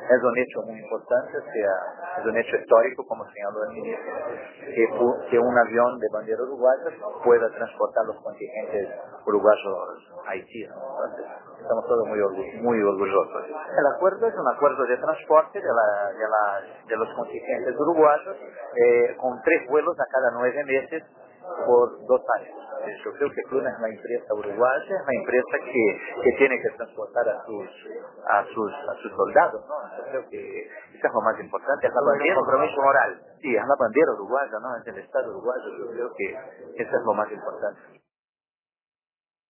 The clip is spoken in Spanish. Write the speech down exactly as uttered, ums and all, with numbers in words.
es un hecho muy importante, o sea, es un hecho histórico, como señaló el ministro, que, pu- que un avión de bandera uruguaya pueda transportar los contingentes uruguayos a Haití, ¿no? Entonces, estamos todos muy, orgu- muy orgullosos. El acuerdo es un acuerdo de transporte de, la, de, la, de los contingentes uruguayos eh, con tres vuelos a cada nueve meses por dos años. Eh, Yo creo que Pluna es la empresa uruguaya, es la empresa que, que tiene que transportar a sus, a sus, a sus soldados, ¿no? Yo creo que eso es lo más importante, es la bandera. Compromiso moral. Sí, es la bandera uruguaya, ¿no? Es el Estado uruguayo, yo creo que eso es lo más importante.